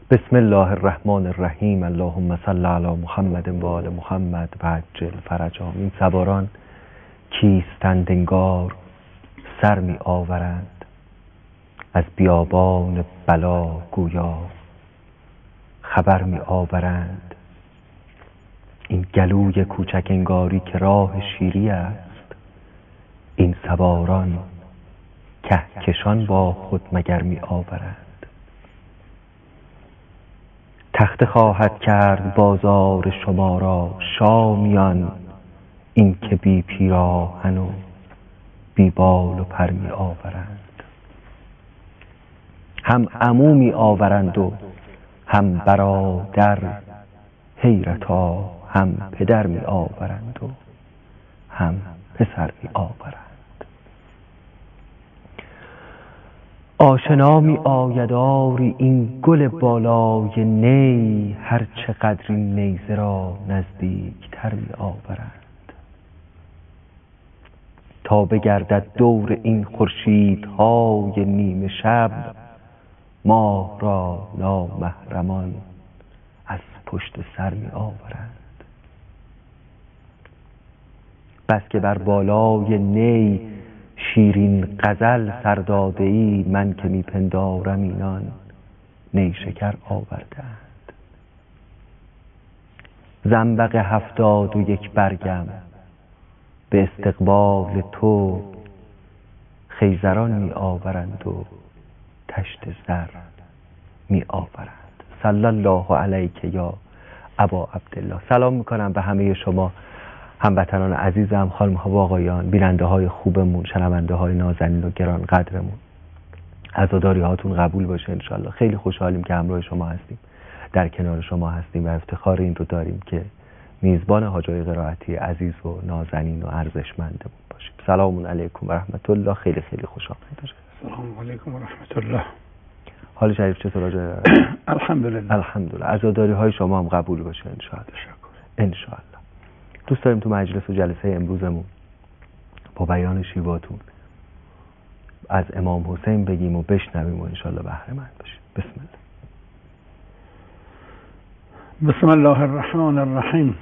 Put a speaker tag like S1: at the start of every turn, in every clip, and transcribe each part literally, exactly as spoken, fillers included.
S1: بسم الله الرحمن الرحیم. اللهم صل علی محمد و آل محمد و عجل فرجهم. این سواران کیستند انگار سر می آورند، از بیابان بلا گویا خبر می آورند. این گلوی کوچک انگاری که راه شیری است، این سواران کهکشان با خود مگر می آورند. تخته خواهد کرد بازار شما را شامیان، این که بی پیراهن و بی بال و پر می آورند. هم عمو می آورند و هم برادر، حیرتا هم پدر می آورند و هم پسر می آورند. آشنا می آید آری این گل بالای نی، هر چقدر این نیزه را نزدیک تر می آورند. تا بگردد دور این خورشیدهای نیمه شب، ماه را نامحرمان از پشت سر می آورند. بس که بر بالای نی شیرین غزل سرداده ای، من که می پندارم اینان نیشکر آوردند. زنبق هفتاد و یک برگم به استقبال تو، خیزران می آورند و تشت زر می آورند. صلی الله علیک یا ابا عبدالله. سلام میکنم به همه شما هموطنان عزیزم، خانم ها و آقایان، بیننده های خوبمون، شنونده های نازنین و گران قدرمون. عزاداری هاتون قبول باشه انشالله. خیلی خوشحالیم که همراه شما هستیم، در کنار شما هستیم و افتخار این رو داریم که میزبان حاجای قرائتی عزیز و نازنین و ارزشمندمون باشیم. سلام علیکم و رحمت الله. خیلی خیلی خوش آمدید.
S2: سلام علیکم و رحمت الله.
S1: حال شریف چطور حاجای؟
S2: الحمدلله.
S1: الحمدلله. عزاداری های شما هم قبول باشه انشالله. انشالله. دوست داریم تو مجلس و جلسه امروزمون با بیان شیواتون از امام حسین بگیم و بشنویم و انشالله بهره مند باشیم. بسم الله.
S2: بسم الله الرحمن الرحیم.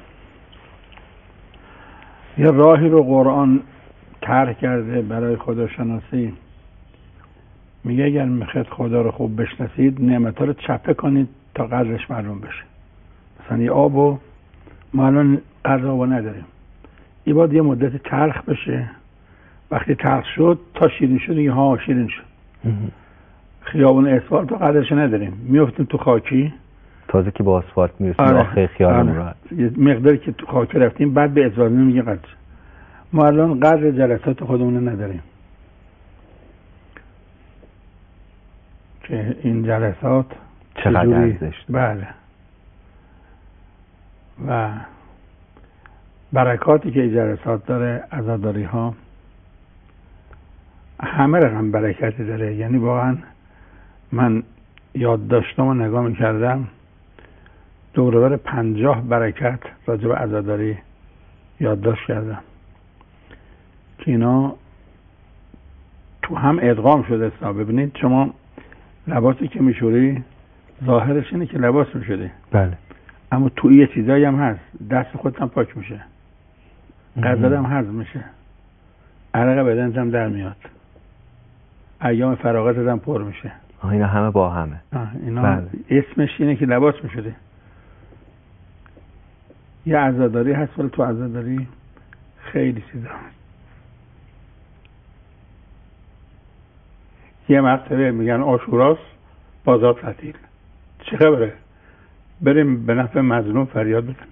S2: یه راهی رو قرآن طرح کرده برای خداشناسی. میگه اگر میخواید خدا رو خوب بشناسید، نعمت‌ها رو چپه کنید تا قدرش معلوم بشه. مثلا یه آب و ما الان قضا نداریم، این باید یه مدت تلخ بشه. وقتی تلخ شد تا شیرین شد، یه ها شیرین شد. خیابون اسفالت تو قدرش نداریم، میافتیم تو خاکی،
S1: تازه که با اسفالت میرسیم
S2: آره.
S1: آخه خیالمون راحت.
S2: یه مقداری که تو خاکی رفتیم بعد به اسفالت میگه قدر. ما الان قدر جلسات خودمون نداریم که این جلسات
S1: چقدر ارزش.
S2: بله. و برکاتی که جلسات داره، عزاداری ها همه رقم برکتی داره. یعنی واقعا من یاد داشتم و نگاه میکردم، دوربر پنجاه برکت راجع به عزاداری یادداشت کردم که اینا تو هم ادغام شده. ببینید شما لباسی که میشوری ظاهرش اینه که لباس میشوری،
S1: بله،
S2: اما توی یه چیزایی هم هست. دست خودت هم پاک میشه، غذا هم هضم میشه، عرق بدنت هم در میاد، ایام فراغتت هم پر میشه.
S1: اینا همه با همه.
S2: اینا بله. اسمش اینه که لباس میشوری. یه عزاداری هست، ولی تو عزاداری خیلی چیزا هست. یه مرتبه میگن عاشوراست، بازار تعطیل. چه خبره؟ بریم به نفع مظلوم فریاد بزنیم.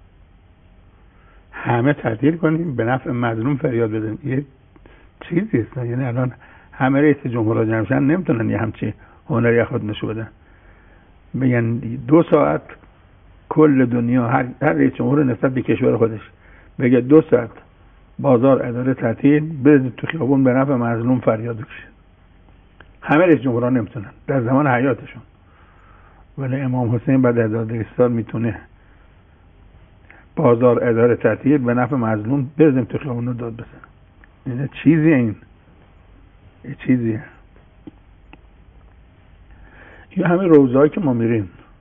S2: همه تعطیل کنیم، به نفع مظلوم فریاد بزنیم. یه چیزی است. یعنی الان همه رئیس جمهورها جمع شدن نمیتونن یه همچی هنری خود نشون بدن. بگن دو ساعت کل دنیا، هر هر رئیس جمهور نسبت به کشور خودش بگه دو ساعت بازار اداره تعطیل، برید تو خیابون به نفع مظلوم فریاد بکشید. همه رئیس جمهورها نمیتونن در زمان حیاتشون، ولی امام حسین بعد از هزار سال میتونه بازار اداره تعطیل به نفع مظلوم، بریم تو خیابون رو داد بزنن. این چیزی این این چیزیه. این همه روزهایی که ما میریم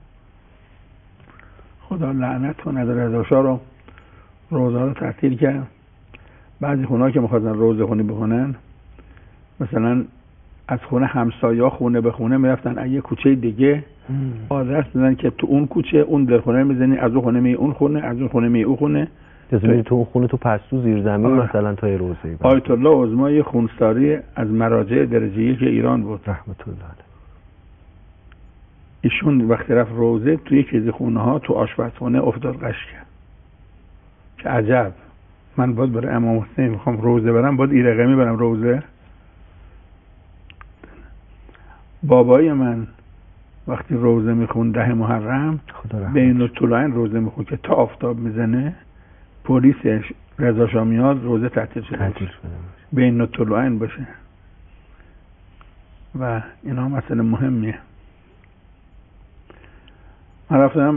S2: خدا لعنت کنه رضا شاه رو روزه رو تعطیل کرد. بعضی خونه‌ها که می‌خواستن روزه خونی بخونن مثلا از خونه همسایه‌ها خونه به خونه میرفتن، از یه کوچه دیگه آدرس میدن که تو اون کوچه اون در خونه میزنی، از اون خونه می اون خونه، از اون خونه می اون خونه،
S1: تو تو اون خونه تو پستو زیر زمین مثلا تا روزه.
S2: آیت الله عظمای خونساری از مراجع درجه یک ایران بود
S1: رحمت الله علیه.
S2: ایشون وقتی رفت روزه توی یکی از خونه‌ها تو آشپزخونه افتاد قش کرد که عجب من باید برای امام حسین میخوام روزه برم، باید این رقمی برم روزه. بابای من وقتی روزه میخون ده محرم بین الطلوعین روزه میخون که تا آفتاب میزنه، پلیس رضا شاه میاد روزه تعطیل شده بین الطلوعین باشه. و اینا مسئله مهمیه. من رفتم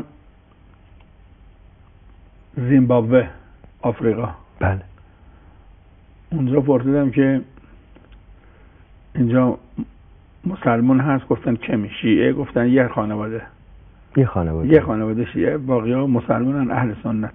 S2: زیمبابوه آفریقا.
S1: بله.
S2: اونجا پرسیدم که اینجا مسلمان هست؟ گفتن کمی. شیعه؟ گفتن یه خانواده
S1: یه خانواده
S2: یه خانواده شیعه، باقی ها مسلمانن اهل سنت.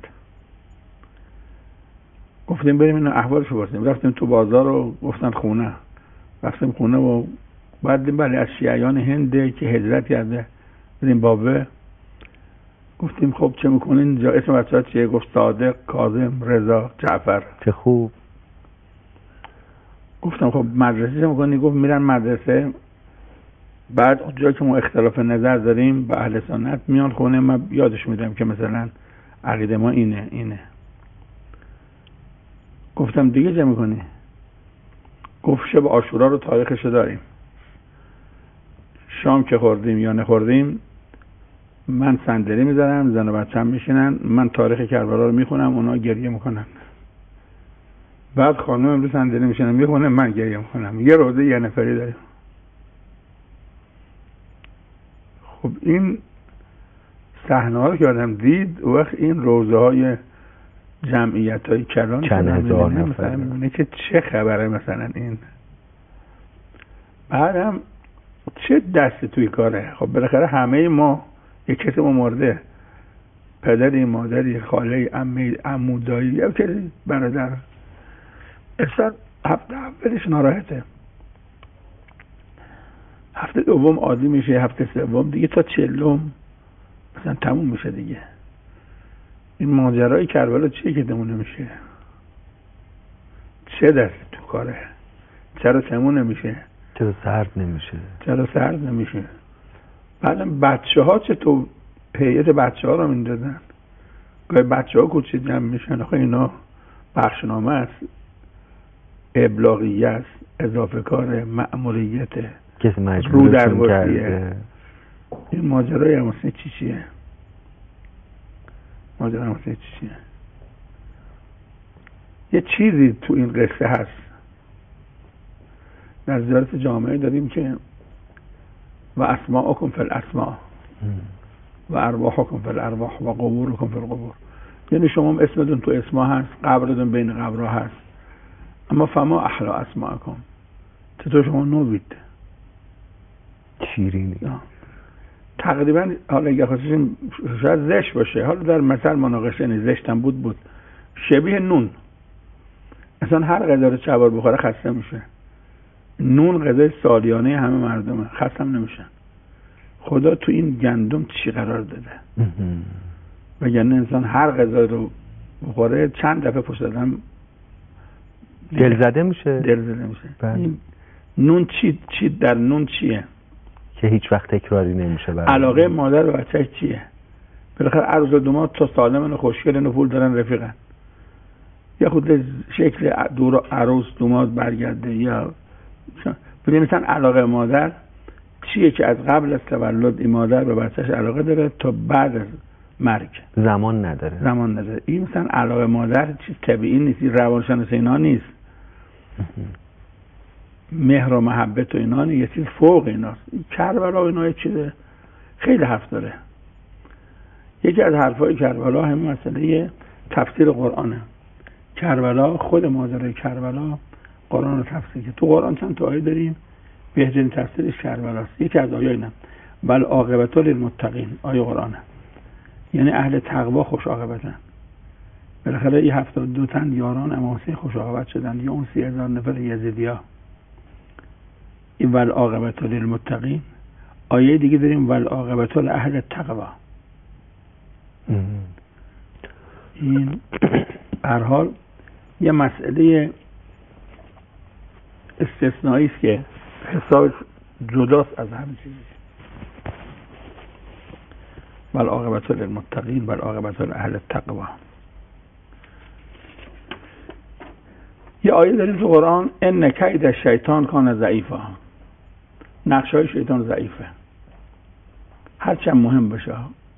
S2: گفتیم بریم این احوالشو بپرسیم. رفتیم تو بازار و گفتن خونه. رفتیم خونه و بعد بله از شیعیان هنده که هجرت کرده زیمبابوه. گفتیم خب چه میکنین اینجا؟ اسم بچه‌ها چیه؟ گفت صادق، کاظم، رضا، جعفر.
S1: چه خوب.
S2: گفتم خب مدرسه چه میکنی؟ گفت میرن مدرسه، بعد اونجا که ما اختلاف نظر داریم با اهل سنت میان خونه، من یادش میدم که مثلا عقیده ما اینه اینه. گفتم دیگه چه میکنی؟ گفت شب عاشورا رو تاریخشو داریم، شام که خوردیم یا نخوردیم من صندلی میذارم، زن و بچه‌م میشینن، من تاریخ کربلا رو میخونم، اونا گریه میکنن. بعد خانم امروز صندلی میشینن میخونه، من گریه میکنم. یه روزه یه نفری داریم. خب این صحنه ها رو که آدم دید، وقت این روزه های جمعیت های کلان
S1: چند هزار نفر
S2: میبینه که چه خبره مثلا این. بعدم چه دستی توی کاره. خب بالاخره همه ما یک کسی ما مرده، پدری، مادری، خاله، عمه، عمو، دایی، یا کسی برادر. اصلا هفته اولش ناراحته، هفته دوم عادی میشه، هفته سوم دیگه تا چلم مثلا تموم میشه دیگه. این ماجرای کربلا چیه که تموم نمیشه؟ چه دست تو کاره؟ چرا تموم نمیشه؟
S1: چرا سرد نمیشه؟
S2: چرا سرد نمیشه؟ بعدم بچه ها چه تو هیئت بچه ها رو میندازن؟ گاهی بچه ها کوچه جمع میشن. آخه اینا بخشنامه است، ابلاغیه است، اضافه کار، مأموریت،
S1: کسی مجبورشون کرده.
S2: این ماجرای همسنه چی چیه؟ ماجرای همسنه چی چیه؟ یه چیزی تو این قصه هست. در زیارت جامعه داریم که و اسماءکم فی الاسماء و ارواحکم فی الارواح و قبورکم فی القبور. یعنی شما اسمتون تو اسما هست، قبرتون بین قبرها هست، اما فما احلا اسماءکم، چطور شما نوید
S1: شیرینی.
S2: تقریبا حالا اگه خواستیم شاید زشت باشه، حالا در مثل مناقشه نیست، زشتم بود بود شبیه نون. اصلا هر غذا رو چه بار بخوره خسته میشه. نون غذای سالیانه همه مردمه، خسته نمیشن. خدا تو این گندم چی قرار داده؟ وگرنه انسان هر غذا رو بخوره چند دفعه پشت دادم
S1: دل زده میشه.
S2: دل زده میشه. این نون چی چی در نون چیه
S1: که هیچ وقت تکراری نمیشه؟
S2: علاقه مادر و بچه چیه؟ بالاخره عروس دومات تا سالمن و خوشگلن و پول دارن رفیقن، یا خود شکل دور عروس دومات برگرده، یا ببین مثلا علاقه مادر چیه که از قبل از تولد این مادر به بچهش علاقه داره تا بعد از مرگ
S1: زمان نداره.
S2: زمان نداره. این مثلا علاقه مادر چیز طبیعی نیست، روانشناسی اینا نیست. مهر و محبت و اینا یه چیز فوق ایناست. کربلا اینا یه چیز خیلی حرف داره. یکی از حرفای کربلا همین مسئله تفسیر قرآنه. کربلا، خود ماجرای کربلا قرآن رو تفسیر که تو قرآن چند تا آیه داریم، بهترین تفسیرش کربلاست. یکی از آیه اینا بل عاقبت للمتقین، آیه قرآنه یعنی اهل تقوا خوش عاقبتن. بالاخره این هفتاد و دو تن یاران امام حسین خوش عاقبت شدن، یا اون سی هزار نفر یزیدیا. این والعاقبت للمتقین. آیه دیگه داریم والعاقبت لأهل التقوا. این به هر حال یه مسئله استثنایی است که حسابش جداست از همه چیزی. والعاقبت للمتقین والعاقبت لأهل التقوا. یه آیه داریم تو قرآن ان کید الشیطان کان ضعیفا. نقشه‌های شیطان ضعیفه، هرچند مهم باشه.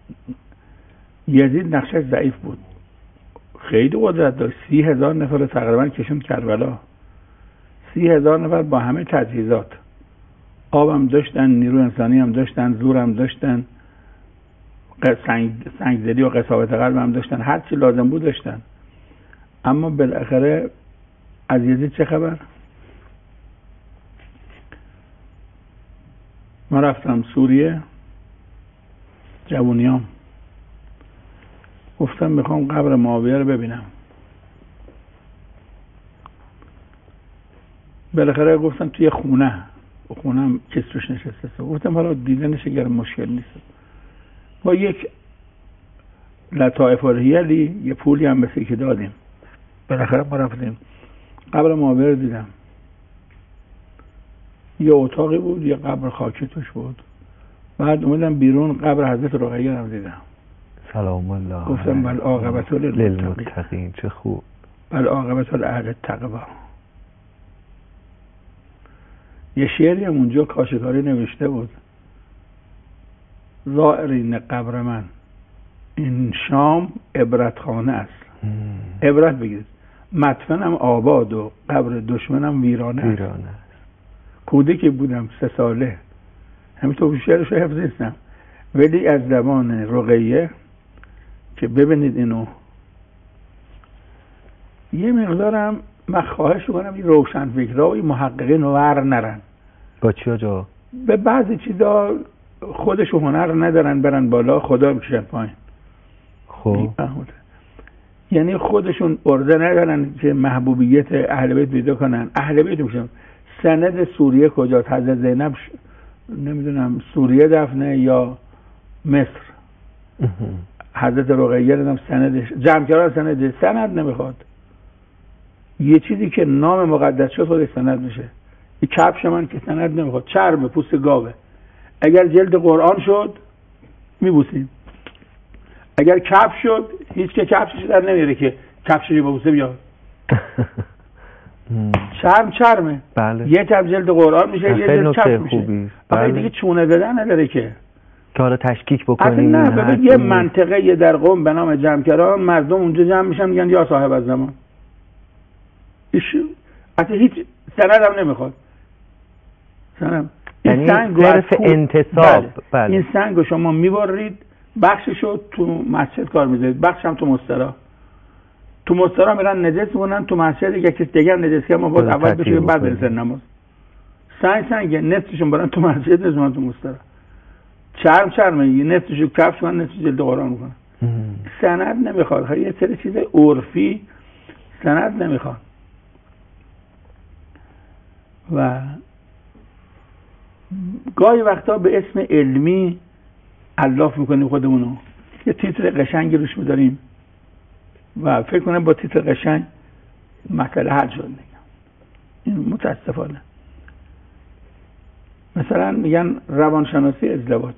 S2: یزید نقشش ضعیف بود، خیلی قدرت داشت، سی هزار نفر رو تقریبا کشوند کربلا. سی هزار نفر با همه تجهیزات، آب هم داشتن، نیرو انسانی هم داشتن، زور هم داشتن، سنگ سنگزدی و قساوت قلب هم داشتن، هر چی لازم بود داشتن. اما بالاخره از یزید چه خبر؟ من رفتم سوریه، جوونیام، گفتم میخوام قبر معاویه رو ببینم. بالاخره گفتم توی خونه، خونم کس روش نشسته. گفتم حالا دیدنش اگر مشکل نیست، با یک لطائف الهیلی یه پولی هم مثل که دادیم. بالاخره ما رفتیم قبر معاویه رو دیدم. یه اتاقی بود، یه قبر خاکی توش بود. بعد اومدم بیرون، قبر حضرت رقیه رو دیدم.
S1: سلام الله.
S2: گفتم بل عاقبت
S1: للمتقین. چه خوب.
S2: بل عاقبت لأهل التقوا. یه شعری هم اونجا کاشکاری نوشته بود: زائرین قبر من این شام عبرتخانه است. عبرت بگیرید. مدفنم آباد و قبر دشمنم ویرانه است. ویرانه است. کودکی بودم سه ساله، همینطور شعرش رو حفظ نیستم، ولی از زبان رقیه که ببینید اینو یه مقدارم من خواهش کنم این روشن فکرها و این محققین ور نرن.
S1: با چی آجا؟
S2: به بعضی چیزا خودشو هنر ندارن برن بالا، خدا بکشن پایین.
S1: خب
S2: یعنی خودشون ارزه ندارن که محبوبیت اهل بیت پیدا کنن. اهل بیت میشن. سند سوریه کجاست؟ حضرت زینب ش... نمیدونم سوریه دفنه یا مصر. حضرت رقیه هم سندش جمع کرده، سند سند نمیخواد. یه چیزی که نام مقدس شد خودش سند میشه. این کفش من که سند نمیخواد، چرم پوست گاوه. اگر جلد قرآن شد میبوسیم، اگر کفش شد هیچ که کفشش در نمیره که کفشش ببوسه بیاد. چرم چرمه.
S1: بله.
S2: یه کف جلد قرآن میشه، یه جلد کف میشه. بله. دیگه چونه زدن نداره که
S1: که حالا تشکیک بکنیم.
S2: نه ببین یه منطقه یه در قم به نام جمکران، مردم اونجا جمع میشن میگن یا صاحب الزمان. ایشو اصلا هیچ سند هم نمیخواد. سند این سنگ
S1: صرف انتصاب.
S2: بله. بله. این سنگ رو شما میبرید، بخششو تو مسجد کار میذارید، بخش هم تو مسترا. تو مسترا میرن نجس مونن، تو مسجد یک کس دیگر نجس که ما باید اول بشیم بعد برسن نماز. سنگ سنگ نصفشون برن تو مسجد، نصفشون تو مسترا. چرم چرمه، یه نصفشو کفش کنن، نصفش جلد قرآن میکنن. سند نمیخواد. یه سری چیز عرفی سند نمیخواد. و گاهی وقتا به اسم علمی علاف میکنیم خودمونو، یه تیتر قشنگی روش میداریم و فکر کنم با تیتر قشنگ مسئله حل شد. میگم این متاسفانه. مثلا میگن روانشناسی ازدواج.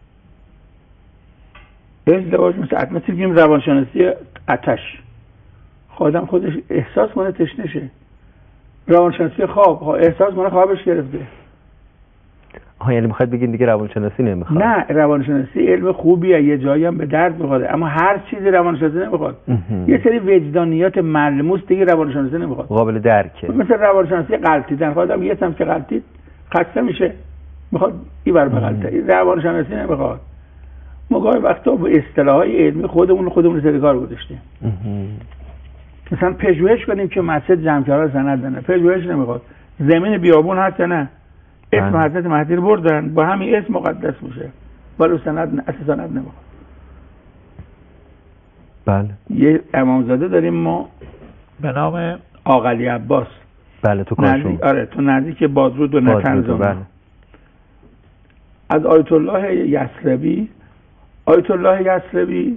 S2: ازدواج مثل مثل میگیم روانشناسی آتش. خودم خودش احساس کنه تشنه شه. روانشناسی خواب احساس کنه خوابش گرفته.
S1: ها یعنی میخواد بگین دیگه روانشناسی نمیخواد؟
S2: نه، روانشناسی علم خوبیه، یه جایی هم به درد میخواد، اما هر چیزی روانشناسی نمیخواد. یه سری وجدانیات ملموس دیگه روانشناسی نمیخواد.
S1: قابل درکه.
S2: مثل روانشناسی غلطیدن، خودم یه سم که غلطید خسته میشه، میخواد اینور بغلطه. روانشناسی نمیخواد. ما گاهی وقتا به اصطلاحات علمی خودمون خودمون سر کار گذاشتیم. مثلا پژوهش کنیم که مسجد جمع‌کرا سند نه، پژوهش نمیخواد. زمین بیابون هست نه، اسم حضرت مهدی رو بردن با همین اسم مقدس میشه، ولی سند اساسا سند نمیخواد.
S1: بله.
S2: یه امامزاده داریم ما به نام آقا علی عباس.
S1: بله تو کاشون.
S2: آره تو نزدیک بازرود و نتنز.
S1: بله.
S2: از آیت الله یثربی. آیت الله یثربی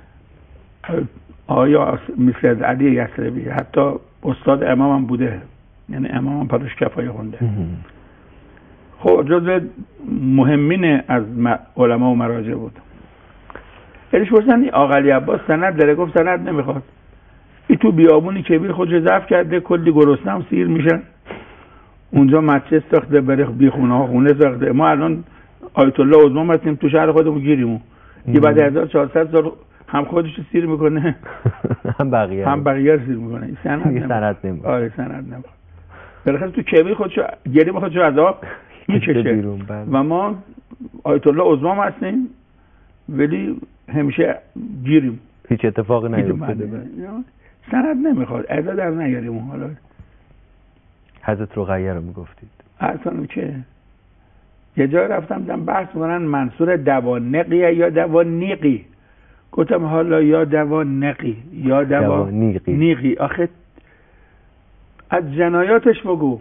S2: آیا مثل از علی یثربی حتی استاد امام هم بوده، یعنی امام هم پدرش کفایه خونده. خب جزو مهمین از علما و مراجع بود. ایش پرسن آقا علی عباس سند داره؟ گفت سند نمیخواد. این تو بیابونی کبیر خودش ضعف کرده، کلی گرسنه هم سیر میشن، اونجا مسجد ساخته، بره بی خونه ها خونه ساخته. ما الان آیت الله عظما هستیم تو شهر خودمون گیریمون، یه بعد هزار و چهارصد سال هم خودش رو سیر میکنه
S1: هم بقیه
S2: هم بقیه رو سیر میکنه. این سند
S1: نمیخواد.
S2: آره سند نمیخواد. بالاخره تو کبیر خودشو گریم خودشو عذاب میکشه و ما آیت الله عظما هستیم ولی همیشه گیریم،
S1: هیچ اتفاقی نیفتاده.
S2: سند نمیخواد، ادا در نیاریم. حالا
S1: حضرت رقیه رو میگفتید.
S2: اصلا که یه جای رفتم دیدم بحث میکنن منصور دوانقیه یا دوانیقی. گفتم حالا یا دوانقی یا دوانیقی نیقی. آخه از جنایاتش بگو.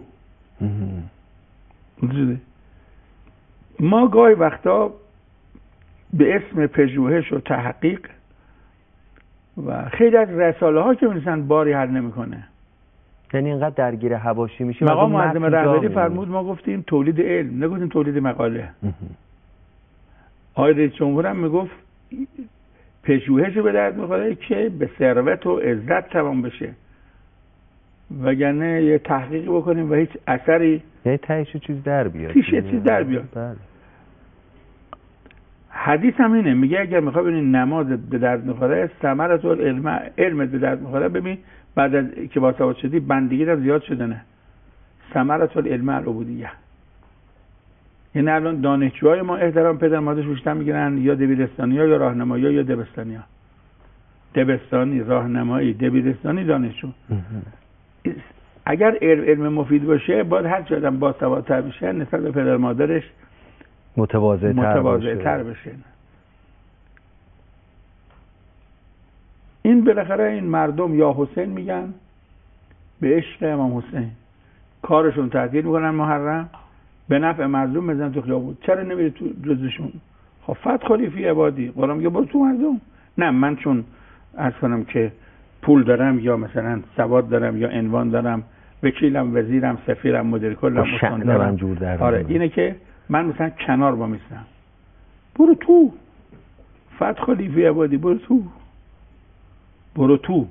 S2: ما گاهی وقتا به اسم پژوهش و تحقیق و خیلی از رساله ها که می‌نویسن باری حل نمیکنه،
S1: یعنی اینقدر درگیر حواشی میشیم.
S2: مقام معظم رهبری فرمود ما گفتیم تولید علم، نگفتیم تولید مقاله. آقای رئیس جمهور هم میگفت پژوهش به درد میخوره که به ثروت و عزت تمام بشه، وگرنه یه تحقیقی بکنیم و هیچ اثری،
S1: یعنی تهش چیز در بیاد،
S2: تهش چیز در بیاد.
S1: بله.
S2: حدیث هم اینه، میگه اگر میخوای ببینی نماز به درد میخوره، ثمرت علم علم به درد میخوره، ببین بعد از که باسواد شدی بندگی هم زیاد شده، نه ثمرت العلم العبودیه. یعنی الان دانشجوهای ما احترام پدر مادرش بیشتر میگیرن، یا دبیرستانی ها یا راهنمایی ها یا دبستانی ها. دبستانی، راهنمایی، دبیرستانی، دانشجو. اگر علم مفید باشه باید هر چه آدم باسوادتر بشه نسبت به پدر مادرش
S1: متواضع
S2: تر بشه. این بالاخره این مردم یا حسین میگن به عشق امام حسین، کارشون تعطیل میکنن محرم، به نفع مظلوم میزنن تو خیابون. چرا نمیری تو جزشون؟ خب فتح فی عبادی، قرآن میگه برو تو مردم. نه من چون عرض کنم که پول دارم یا مثلا سواد دارم یا عنوان دارم، وکیلم، وزیرم، سفیرم، مدیر کلم،
S1: مستندرم،
S2: آره اینه که من مثلا کنار با میستم. برو تو فتح فی عبادی، برو تو برو تو.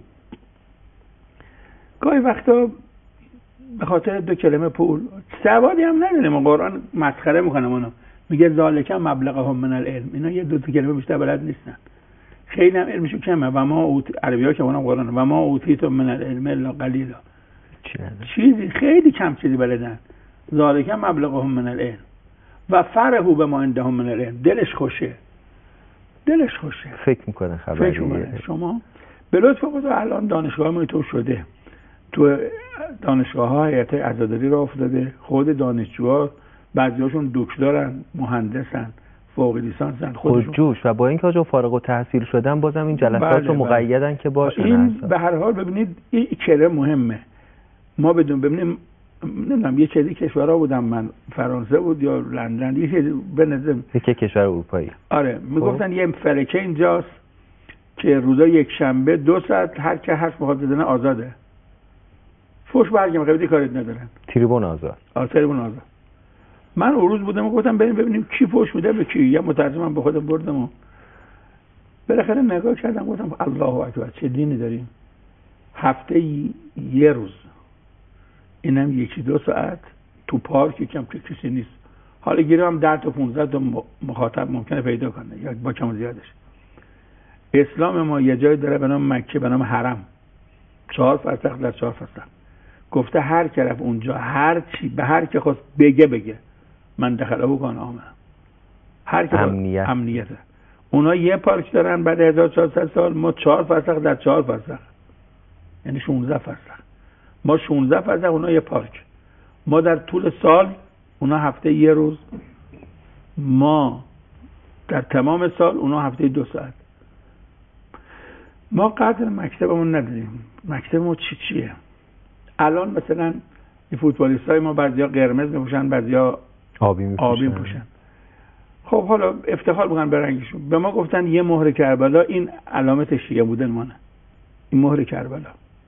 S2: گاهی وقتا به خاطر دو کلمه پول سوادی هم نداریم، قرآن مسخره میکنه منو، میگه ذالک مبلغهم من العلم. اینا یه دو تا کلمه بیشتر بلد نیستن، خیلی هم علمشون کمه. و ما اوت عربی‌ها که اونم قرآن و ما اوتیتم من العلم الا قلیلا، چیزی خیلی کم چیزی بلدن. ذالک مبلغهم من العلم و فرحوا بما عندهم من العلم. دلش خوشه، دلش خوشه،
S1: فکر میکنه خبریه.
S2: فکر میکنه. شما به لطف خود الان دانشگاه ما تو شده، تو دانشگاه ها هیئت عزاداری را افتاده، خود دانشجوها بعضیاشون دکترن، مهندسن، فوق لیسانسن، خودشون
S1: جوش. و با اینکه آجا فارغ التحصیل شدن بازم این جلسات رو مقیدن که باشه.
S2: این به هر حال ببینید این کلمه مهمه. ما بدون ببینیم نمیدونم یه چیزی کشورها بودم، من فرانسه بود یا لندن، یه چیزی بنظرم
S1: یکی کشور اروپایی.
S2: آره میگفتن یه فلکه اینجاست که روزا یک شنبه دو ساعت هر که حرف بخواد بزنه آزاده. فوش برگم قبلی کاریت ندارن.
S1: تریبون آزاد.
S2: آره تریبون آزاد. من اون روز بودم و گفتم بریم ببینیم کی فوش میده به کی. یه مترجمم به خودم بردم و بالاخره نگاه کردم گفتم الله اکبر چه دینی داریم. هفته یه روز، اینم یکی دو ساعت تو پارک کم که کسی نیست. حالا گیرم هم ده تا پونزده تا مخاطب ممکنه پیدا کنه یا با کم زیادش. اسلام ما یه جای داره به نام مکه، به نام حرم، چهار فرسخ در چهار فرسخ. گفته هر کی رفت اونجا هر چی به هر کی خواست بگه بگه من دخله بکن آمن. هر کی
S1: امنیت.
S2: امنیته. اونا یه پارک دارن بعد هزار و چهارصد سال، ما چهار فرسخ در چهار فرسخ، یعنی شانزده فرسخ. ما شانزده فرسخ، اونا یه پارک. ما در طول سال، اونا هفته یه روز، ما در تمام سال، اونا هفته دو ساعت. ما قدر مکتبمون نداریم. مکتب ما چی چیه؟ الان مثلا این فوتبالیستای ما بعضیا قرمز میپوشن، بعضیا
S1: آبی میپوشن.
S2: آبی میپوشن. خب حالا افتخار بکنن به رنگشون. به ما گفتن یه مهر کربلا این علامت شیعه بودن مانه. این مهر کربلا.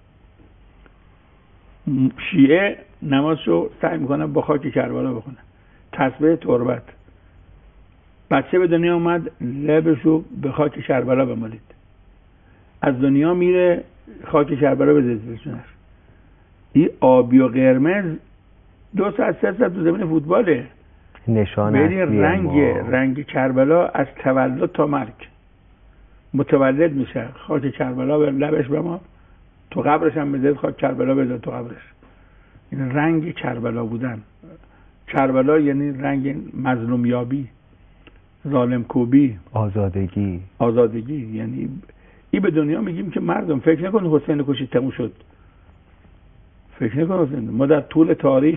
S2: شیعه نمازشو سعی میکنه با خاک کربلا بخونه. تسبیح تربت. بچه به دنیا اومد لبشو به خاک کربلا بمالید. از دنیا میره خاک کربلا به زلزله‌شونش. این آبی و قرمز دو ساعت سه ساعت تو زمین فوتباله.
S1: نشان
S2: اصلی رنگ رنگ کربلا از تولد تا مرگ متولد میشه. خاک کربلا به لبش بما، تو قبرش هم بذارید خاک کربلا بذار تو قبرش. این رنگ کربلا بودن. کربلا یعنی رنگ مظلوم یابی، ظالم کوبی،
S1: آزادگی.
S2: آزادگی یعنی این به دنیا میگیم که مردم فکر نکن حسین کشی تموم شد. فکر نکن حسین. ما در طول تاریخ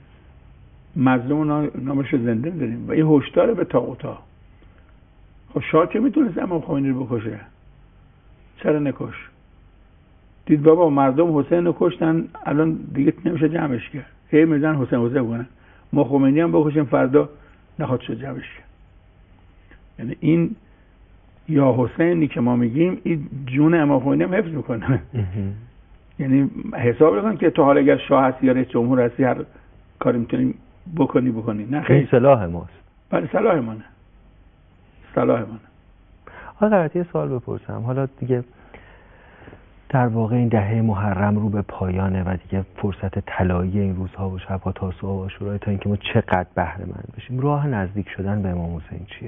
S2: مظلوم نامش رو زنده داریم و این هشدار به طاغوتا. خب شاه که میتونست امام خمینی رو بکشه، چرا نکش؟ دید بابا مردم حسین رو کشتن، الان دیگه نمیشه جمعش کرد. هی میزن حسین حسین بکنن، ما خمینی هم بکشیم فردا نخواد شد جمعش کرد. یعنی این یا حسینی که ما میگیم این جون امام خمینی هم حفظ میکنه. یعنی حساب بکن که تو حالا اگر شاه هستی یا رئیس جمهور هستی هر کاری میتونی بکنی بکنی. نه خیلی
S1: سلاح ماست.
S2: بله سلاح منه. سلاح منه.
S1: حالا قرارت یه سوال بپرسم. حالا دیگه در واقع این دهه محرم رو به پایانه و دیگه فرصت طلایی این روزها و شبها تاسوعا و عاشورا تا اینکه ما چقدر بهره مند بشیم. راه نزدیک شدن به امام حسین چیه؟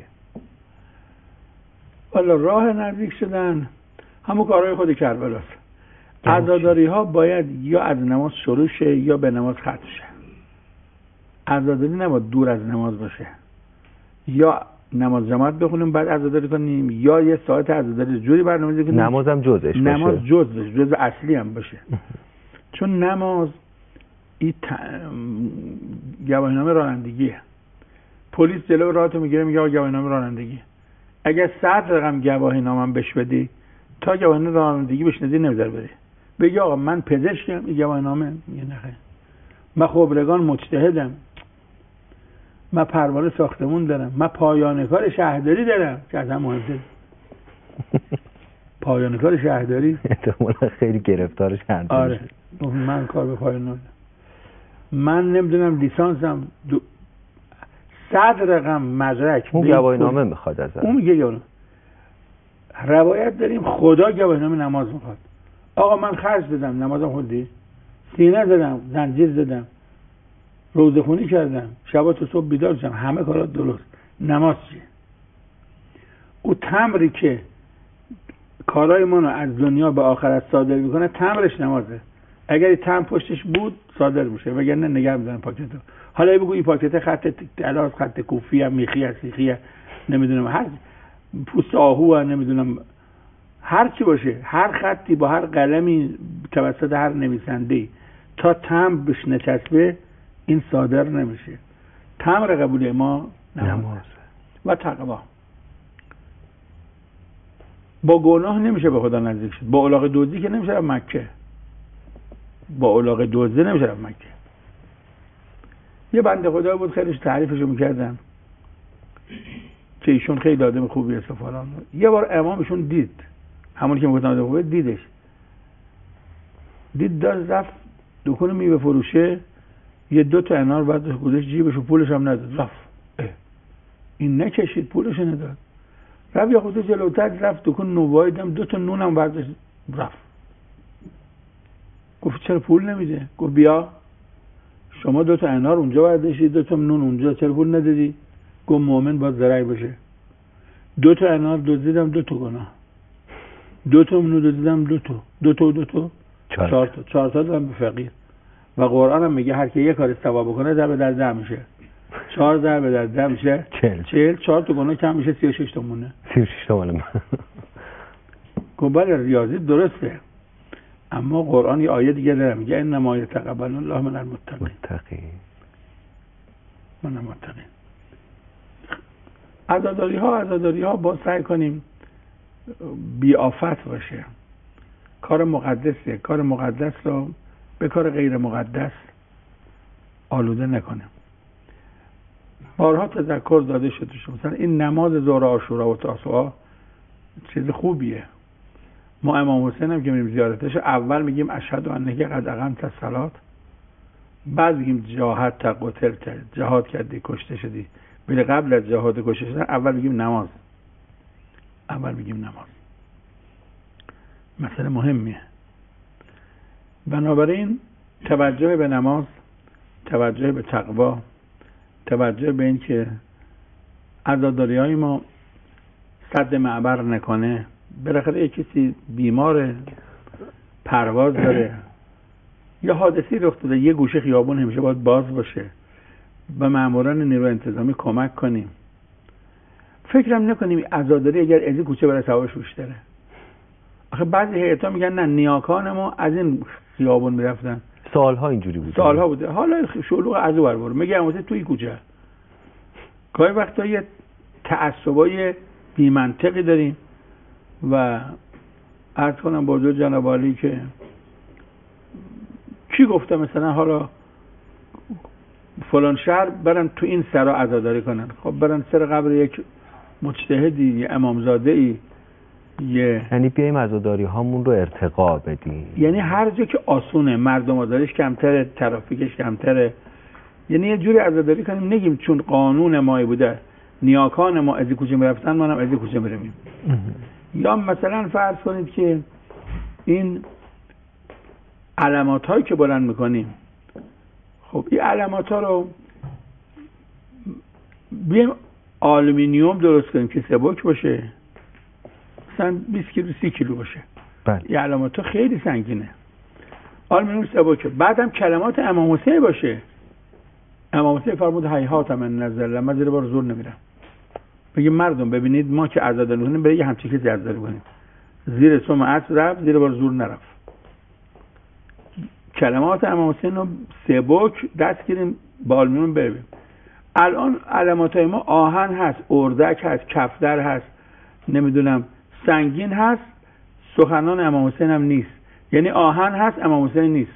S2: والا راه نزدیک شدن همون کارهای خود کربلاست. عزاداری ها باید یا از نماز شروع شه یا به نماز ختم شه. عزاداری نباید دور از نماز باشه. یا نماز جماعت بخونیم بعد عزاداری کنیم یا یه ساعت عزاداری جوری برنامه‌ریزی کنیم
S1: نمازم جزش باشه.
S2: نماز جز باشه، جز اصلی هم باشه. چون نماز این ت... گواهینامه رانندگیه. پلیس جلو راهتو میگیره میگه آقا گواهینامه رانندگی. اگه صد رقم گواهینامه‌ام بهش بدی تا گواهینامه رانندگی بهش ندی نمیذاره بری. بگی آقا من پزشکم این گواهینامه میگه نه خیر. من خبرگان مجتهدم. من پروانه ساختمون دارم. من پایان کار شهرداری دارم که از هم مهمتر. پایان کار شهرداری
S1: احتمالا خیلی گرفتار شهرداری.
S2: آره من کار به پایان ندارم. من نمیدونم لیسانسم دو... صد رقم مدرک
S1: اون گواهینامه میخواد ازت.
S2: اون میگه یارو روایت داریم خدا گواهینامه نماز میخواد. آقا من خرج دادم نمازم خوندی؟ سینه زدم، زنجیر زدم، روزه خونی کردم، شبا تو صبح بیدار شدم، همه کارات درست. نماز چیه؟ او تمری که کارای منو از دنیا به آخرت صادر میکنه تمرش نمازه. اگر این تمر پشتش بود صادر میشه وگرنه نگه میدارن پاکتو. حالا ای بگو این پاکت خط طلا، خط کوفی هم، میخی هم، سیخی هم، نمیدونم هر پوست آهو هم، نمیدونم هر چی باشه، هر خطی با هر قلمی توسط هر نویسنده‌ای تا تمر بهش نچسبه این صادر نمیشه. تمر قبول ما نماز و تقوا. با گناه نمیشه به خدا نزدیک شد. با الاغ دزدی که نمیشه رفت مکه. با الاغ دزدی نمیشه رفت مکه. یه بنده خدا بود خیلیش تعریفشو میکردم که ایشون خیلی آدم خوبی است فلان. یه بار امامشون دید، همونی که میگفتم آدم خوبه، دیدش دید داشت رفت دکون میوه فروشه، یه دو تا انار بعد گذاشت جیبش و پولش هم نداد. رفت این نکشید پولش نداد. رفت یا خودش جلوتر رفت دکون نوایی دم دو تا نون هم برداشت رفت. گفت چرا پول نمیده؟ گفت بیا شما دو تا انار اونجا برداشتی، دو تا نون اونجا، چرا پول ندادی؟ گفت مؤمن باید زرعی باشه. دو تا انار دزدیدم دو تا گناه، دو تا نون دزدیدم دو تا دو تا دو تا چهار تا چهار تا دادم به فقیر. و قرآن هم میگه هر کی یک کار ثواب بکنه در به در ده میشه. چهار در به در ده میشه چهل. چهل چهار تا گناه کم میشه سی و شش تا مونه. سی و شش تا مونه. گفت بله ریاضی درسته، اما قرآن یه آیه دیگه داره میگه انما یتقبل الله من المتقین. متقین. من متقین. عزاداری ها عزاداری ها با سعی کنیم بی آفت باشه. کار مقدسه، کار مقدس رو به کار غیر مقدس آلوده نکنه. بارها تذکر داده شده شد مثلا این نماز ظهر عاشورا و تاسوعا چیز خوبیه. ما امام حسین هم که میریم زیارتش اول میگیم اشهد انک قد اقمت الصلاه، بعد میگیم جاهدت قتلت، جهاد کردی کشته شدی. ولی قبل از جهاد کشته شدن اول میگیم نماز، اول میگیم نماز. مسئله مهمیه. بنابراین توجه به نماز، توجه به تقوا، توجه به این که عزاداری های ما سد معبر نکنه. بالاخره یک کسی بیماره، پرواز داره، یا حادثی رخ داده، یه گوشه خیابون همیشه باید باز باشه، به ماموران نیروی انتظامی کمک کنیم. فکرم نکنیم عزاداری اگر از این کوچه بره ثوابش بیشتره. آخه بعضی هیئت‌ها میگن نه نیاکان ما از این خیابون میرفتن،
S1: سالها اینجوری بوده،
S2: سالها بوده، حالا شلوغ از اون ور میگم واسه توی کوچه. گاهی وقتا یه تعصبای بی منطقی داریم و عرض کنم بزرگ جناب عالی که کی گفته مثلا حالا فلان شهر برن تو این سرا عزاداری کنن؟ خب برن سر قبر یک مجتهدی، یه امامزاده ای، یه
S1: یعنی بیایم عزاداری هامون رو ارتقا بدیم.
S2: یعنی هر جا که آسونه، مردم آزارش کمتره، ترافیکش کمتره، یعنی یه جوری عزاداری کنیم نگیم چون قانون مایی بوده نیاکان ما از این کوچه میرفتن ما هم از این کوچه میریم. یا مثلا فرض کنید که این علامات هایی که بلند میکنیم، خب این علامات ها رو بیایم آلومینیوم درست کنیم که سبک باشه، مثلا بیست کیلو سی کیلو باشه.
S1: بله.
S2: این علامات ها خیلی سنگینه، آلومینیوم سبکه. بعدم کلمات امام حسین باشه. امام حسین فرمود هیهات من نزل، من زیر بار زور نمیرم. بگیم مردم ببینید ما که عزاداری کنیم برای یه همچین کسی عزاداری کنیم، زیر سم عصر رفت، زیر بار زور نرفت. کلمات امام حسین رو سبک دست گیریم با آلومینیوم بریم. الان علامات های ما آهن هست، اردک هست، کفتر هست، نمیدونم سنگین هست، سخنان امام حسین هم نیست. یعنی آهن هست امام حسین نیست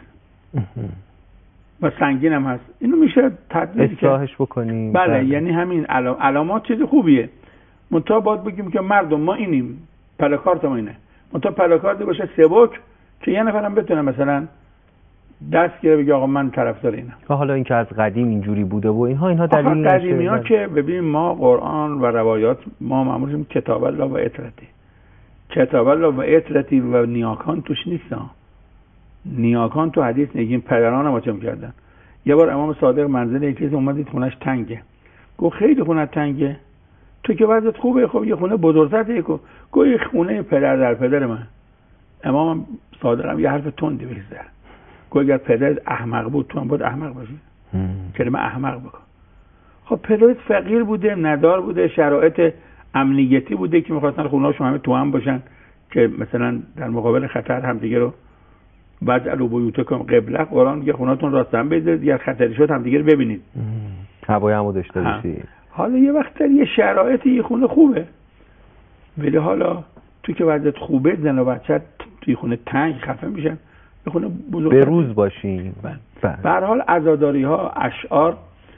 S2: و سنگین هم هست. اینو میشه تدریج
S1: اصلاحش بکنیم.
S2: بله, بله. یعنی همین علام... علامات چیز خوبیه. منتها باید بگیم که مردم ما اینیم، پلاکارت ما اینه، منتها پلاکارت باشه سبک که یه نفرم بتونه مثلا دست گیره بگه آقا من طرفدار اینم.
S1: و حالا این که از قدیم اینجوری بوده و اینها اینها دلیل نشه.
S2: قدیمی ها که ببینیم ما قرآن و روایات ما معمولیم کتاب الله و اطرتی، کتاب الله و اطرتی و نیاکان توش نیستن. نیاکان تو حدیث نگیم پدران ما چه می‌کردن. یه بار امام صادق منزل یکی از اومدید خونش تنگه، گفت خیلی خونه تنگه، تو که وضعیت خوبه، خب یه خونه بزرگتر دیگه. گفت یه خونه پدر در پدر من. امام صادق هم یه حرف تندی بهش زد، گفت اگر پدرت احمق بود تو هم باید احمق باشی. کلمه احمق بکن. خب پدرت فقیر بوده، ندار بوده، شرایط امنیتی بوده که می‌خواستن خونه‌هاشون همه تو هم باشن که مثلا در مقابل خطر همدیگه رو بعد الو بیوتکم قبله، قرآن میگه خونه‌تون راست هم بذارید، اگر خطری شد همدیگه رو ببینید،
S1: هوای همو داشته باشید.
S2: حالا یه وقت یه شرایطی یه خونه خوبه، ولی حالا تو که وضعیت خوبه زن و بچه توی خونه تنگ خفه میشن، یه خونه بزرگ
S1: به روز باشیم.
S2: به هر حال عزاداری ها، اشعار،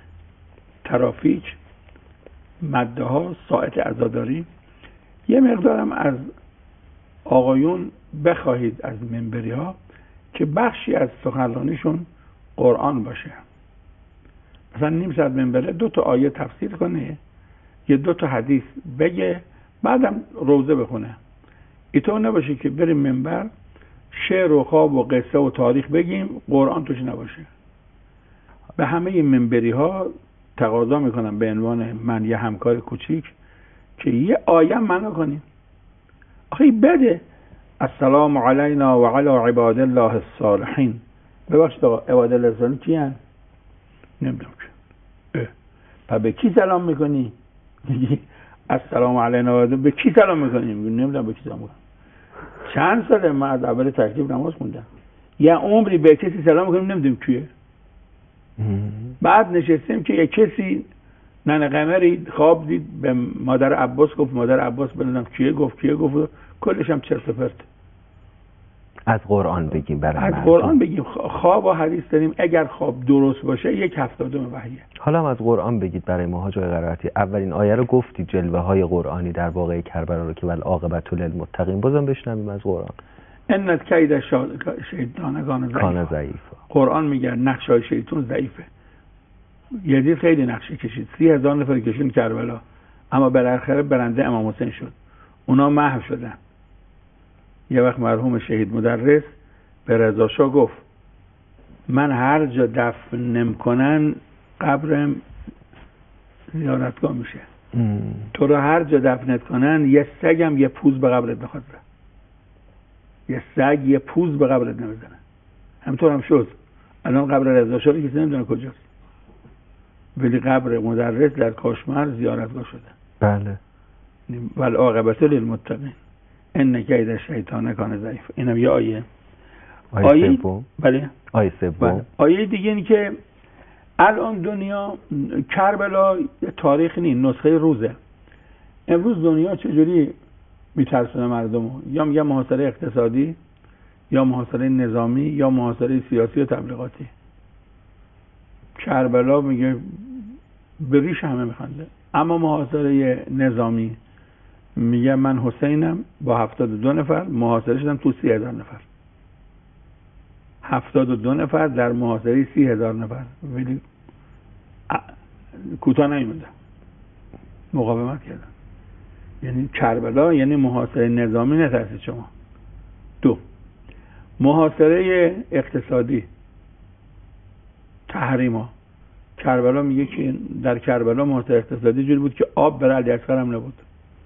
S2: ترافیک، مده ها، ساعت عزاداری، یه مقدارم از آقایون بخواهید از منبری ها که بخشی از سخنرانیشون قرآن باشه. مثلا نیم ساعت منبره دو تا آیه تفسیر کنه، یه دو تا حدیث بگه، بعدم روزه بخونه. اینطور نباشه که بریم منبر شعر و خواب و قصه و تاریخ بگیم، قرآن توش نباشه. به همه منبری ها تقاضا میکنم به عنوان من یه همکار کوچیک که یه آیه منو کنیم. آخه بده السلام علینا و علی عباد الله الصالحین. ببخشید آقا عباد الله الصالحین کیان؟ نمیدونم که. پس به کی سلام میکنی؟ میگی السلام علینا، به کی سلام میکنی؟ نمیدونم به کی سلام میکنم. چند ساله من از اول تکلیف نماز خوندم، یه عمری به کسی سلام میکنیم نمیدونم کیه. بعد نشستیم که یه کسی ننه قمری خواب دید به مادر عباس گفت مادر عباس بلندم کیه، گفت کیه، گفت کلش هم چرت و پرت.
S1: از قرآن بگیم برای
S2: از قرآن بگیم. خواب و حدیث داریم، اگر خواب درست باشه یک هفتادم وحیه.
S1: حالا هم از قرآن بگید برای ما حاج قرائتی. اولین آیه رو گفتید، جلوه های قرآنی در واقعه کربلا رو که والعاقبة للمتقین. بازم بشنویم از قرآن.
S2: ان کید شیطان کان ضعیف. قرآن میگه نقشای شیطان ضعیفه. یزید خیلی نقشه کشید، سی هزار نفر کشید کربلا، اما بالاخره برنده امام حسین شد. اونا محو شدن. یه وقت مرحوم شهید مدرس به رضا شاه گفت من هر جا دفن نمی‌کنن قبرم زیارتگاه میشه. ام. تو رو هر جا دفنت کنن یه سگم یه پوز به قبرت نخواد بره. یه سگ یه پوز به قبرت نمیزنه. همطور هم شد. الان قبر رضا شاه کسی نمیدونه کجاست، ولی قبر مدرس در کاشمر زیارتگاه شده.
S1: بله.
S2: والعاقبة للمتقین ان کید شیطان کان ضعیف. اینم یه آیه.
S1: آیه, آیه سوم.
S2: بله.
S1: آیه سوم.
S2: بله. آیه دیگه این که الان دنیا کربلا تاریخ نیست، نسخه روزه. امروز دنیا چجوری میترسونه مردمو؟ یا میگه محاصره اقتصادی، یا محاصره نظامی، یا محاصره سیاسی و تبلیغاتی. کربلا میگه به ریش همه میخنده. اما محاصره نظامی میگه من حسینم با هفتاد و دو نفر محاصره شدم تو سی هزار نفر. هفتاد و دو نفر در محاصره سی هزار نفر، ولی کوتاه نمیموندن، مقاومت کردن. یعنی کربلا یعنی محاصره نظامی. نترسید شما. دو، محاصره اقتصادی، تحریما. کربلا میگه که در کربلا محاصره اقتصادی جوری بود که آب برای علی اصغر هم نبود.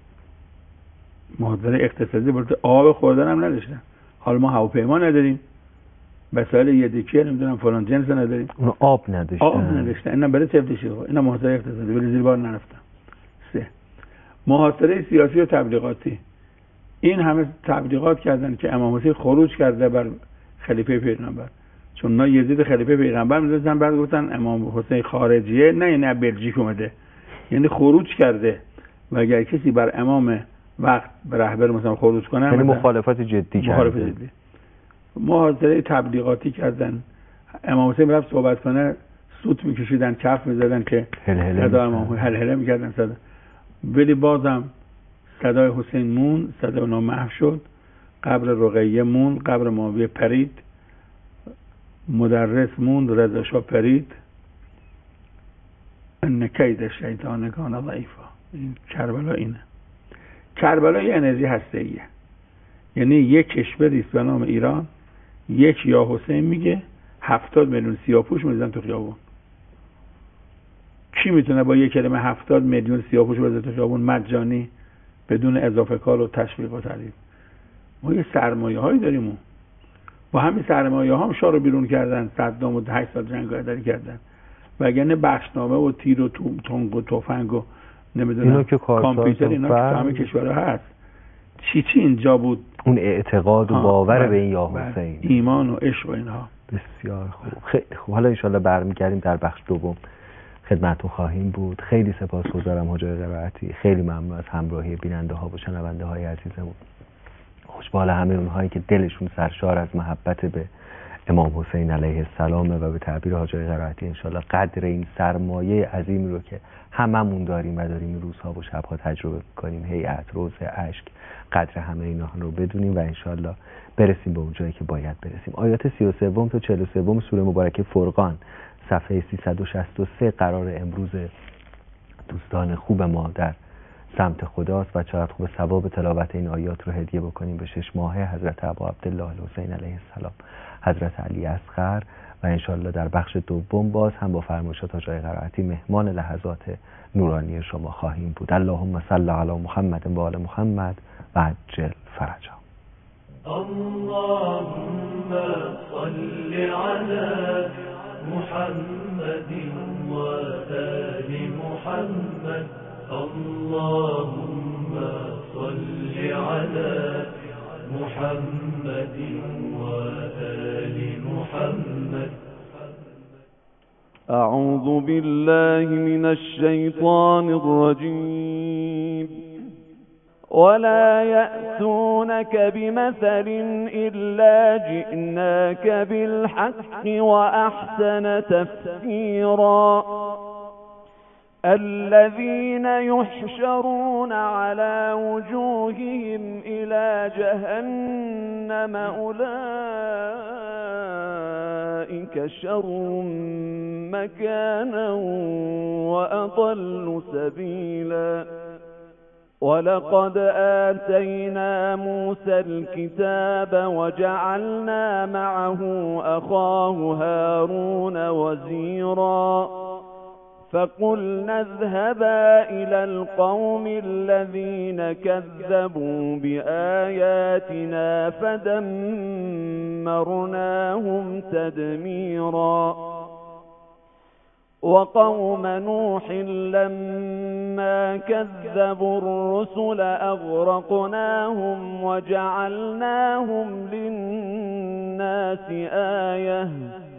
S2: محاصره اقتصادی بود، آب خوردن هم نداشتن. حالا ما هواپیما نداریم، وسایل یدکی نمیدونم فلان جنس نداریم،
S1: اون آب نداشتن.
S2: آب نداشتن. اینا برای تفتیشی بود. اینا محاصره اقتصادی، ولی زیر بار نرفتن. سه، محاصره سیاسی و تبلیغاتی. این همه تبلیغات کردن که امام حسین خروج کرده بر خلیفه پیغمبر، چون نا یزید خلیفه پیغمبر می‌دونن، بعد گفتن امام حسین خارجیه. نه نه بلژیک اومده، یعنی خروج کرده. و اگر کسی بر امام وقت به رهبر مثلا خروج کنه
S1: یعنی مخالفت جدی کرده.
S2: مخالفت جدی. محاصره تبلیغاتی کردن. امام حسین رفت صحبت کنه سوت میکشیدن، کف میزدن که صدا امام هل هله میکردن صدا، ولی بازم صدای حسین مون، صدا اونا محو شد. قبر رقیه مون، قبر معاویه پرید، مدرس مون، رضا شاه پرید. ان کید شیطان کان ضعیفا. این کربلا اینه. کربلا یه انرژی هسته‌ایه. یعنی یک کشوری است به نام ایران، یک یا حسین میگه هفتاد میلیون سیاه‌پوش میزنن تو خیابون. کی میتونه با یک کلمه هفتاد میلیون سیاه‌پوش بزنه تو خیابون مجانی بدون اضافه کار و تشویق و تعریف؟ ما یه سرمایه هایی داریم. اون با همین سرمایه ها هم شاه رو بیرون کردن، صدام و هشت سال جنگ‌آوری کردن. وگرنه بخشنامه و تیر و تنگ و تفنگ و نمیدونم کامپیوتر اینا که همه کشورها هست. چی چی اینجا بود؟
S1: اون اعتقاد و باور به این یا حسین،
S2: ایمان و عشق و اینها.
S1: بسیار خوب. خیلی خوب. حالا انشالله برمیگردیم در بخش دوم خدمتتون خواهیم بود. خیلی سپاسگزارم حاج قرائتی. خیلی ممنون از همراهی بیننده ها و شنونده های عزیزمون. خوشبال همه اونهایی که دلشون سرشار از محبت به امام حسین علیه السلام و به تعبیر حاج قرائتی انشالله قدر این سرمایه عظیمی رو که هممون داریم و داریم این روزها و شبها تجربه میکنیم، هیئت، روزه، اشک، قدر همه اینا رو بدونیم و انشالله برسیم به اون جایی که باید برسیم. آیات سی و سه تا چهل و سه سوره مبارکه فرقان صفحه سیصد و شصت و سه قرار امروز دوستان خوب ما در سمت خداست و چقدر خوب ثواب تلاوت این آیات رو هدیه بکنیم به شش ماهه حضرت ابا عبدالله الحسین علیه السلام، حضرت علی اصغر. و انشالله در بخش دوم باز هم با فرمایشات حاج قرائتی مهمان لحظات نورانی شما خواهیم بود. اللهم صل علی محمد و آل محمد و عجل فرجا.
S3: اللهم صل علی محمد و آل محمد. اللهم صل علی محمد و آل محمد.
S4: أعوذ بالله من الشيطان الرجيم. ولا يأتونك بمثل إلا جئناك بالحق وأحسن تفسيرا الذين يحشرون على وجوههم إلى جهنم أولئك شر مكانا وأضل سبيلا ولقد آتينا موسى الكتاب وجعلنا معه أخاه هارون وزيرا فقلنا اذهبا إلى القوم الذين كذبوا بآياتنا فدمرناهم تدميرا وقوم نوح لما كذبوا الرسل أغرقناهم وجعلناهم للناس آية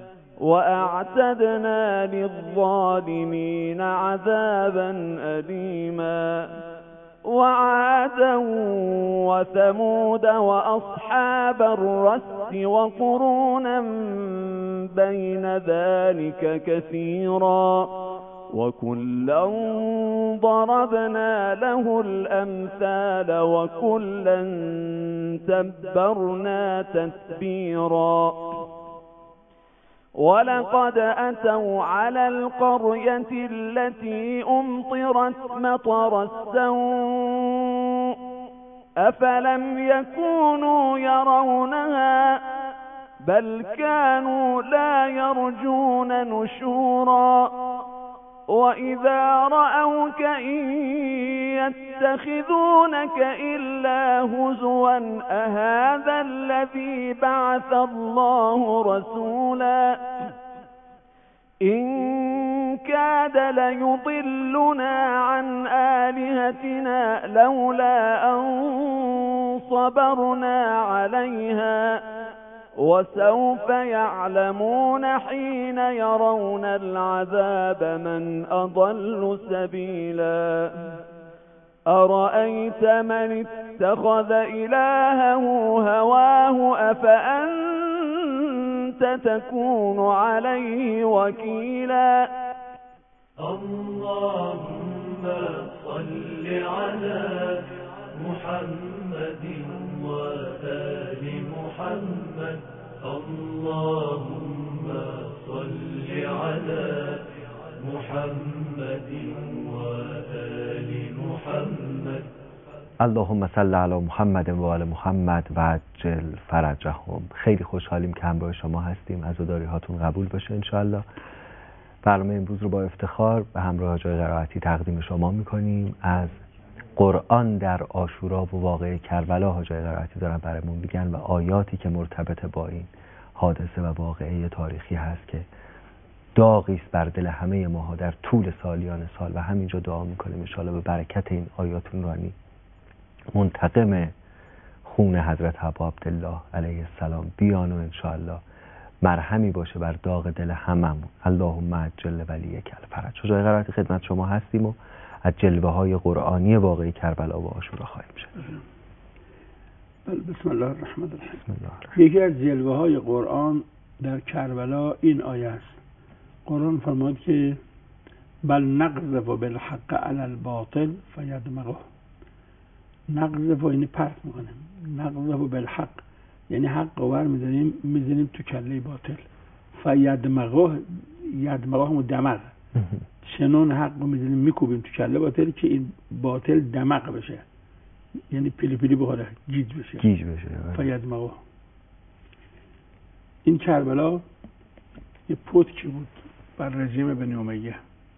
S4: وأعتدنا للظالمين عذابا أليما وعادا وثمود وأصحاب الرس وقرونا بين ذلك كثيرا وكلا ضربنا له الأمثال وكلا تبرنا تتبيرا ولقد أتوا على القرية التي أمطرت مطر السوء أفلم يكونوا يرونها بل كانوا لا يرجون نشورا وإذا رأوك إن يتخذونك إلا هزوا أهذا الذي بعث الله رسولا إن كاد ليضلنا عن آلهتنا لولا أن صبرنا عليها وسوف يعلمون حين يرون العذاب من أضل سبيلا أرأيت من اتخذ إلهه هواه أفأنت تكون عليه وكيلا
S3: اللهم صل على محمد وآل محمد اللهم صل على محمد وآل محمد
S1: اللهم صل علی محمد و آل محمد و عجل فرجهم. خیلی خوشحالیم که همراه شما هستیم. عزاداری هاتون قبول باشه انشاءالله. برنامه امروز رو با افتخار به همراه حاج قرائتی تقدیم شما میکنیم. از قرآن در عاشورا و واقعه کربلا حاج قرائتی دارن برامون میگن و آیاتی که مرتبط با این حادثه و واقعه تاریخی هست که داغی است بر دل همه ماها در طول سالیان سال و همینجا دعا میکنیم انشاءالله به برکت این آیات نورانی منتقم خون حضرت ابا عبدالله علیه السلام بیان و انشاءالله مرهمی باشه بر داغ دل هممون. اللهم عجل ولیک الفرج. حاج قرائتی خدمت شما هستیم و از جلوه های قرآنی واقعی کربلا و عاشورا خواهیم شد.
S2: بسم الله الرحمن الرحیم. یکی از جلوه های قرآن در کربلا این آیه است. قرآن فرمود که بل نقذف بالحق علی الباطل فیدمغه. نقذف یعنی پرت میکنیم. نقذف بالحق یعنی حق قوار میزنیم میزنیم تو کله باطل. فیدمغه یدمغه همون دمغ. چنون حق رو میزنیم میکوبیم تو کله باطل که این باطل دمغ بشه، یعنی پیلی پیلی بخوره، گیج بشه
S1: گیج بشه
S2: فیدمغه. این کربلا یه پتکی بود بر رژیم بنی امیه.